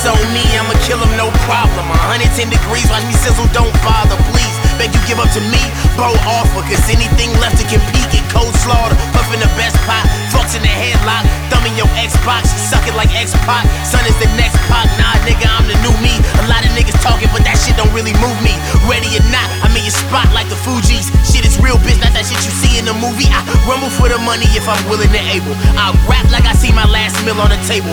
It's on me, I'ma kill him, no problem. 110 degrees, watch me sizzle, don't bother, please. Beg you give up to me, bro, offer. Cause anything left to compete, get cold slaughter. Puffin' the best pot, fucks in the headlock. Thumbing your Xbox, suck it like X-Pac. Son is the next Pac, nah nigga, I'm the new me. A lot of niggas talking, but that shit don't really move me. Ready or not, I'm in your spot like the Fugees. Shit is real, bitch, not that shit you see in the movie. I rumble for the money if I'm willing and able. I rap like I see my last meal on the table.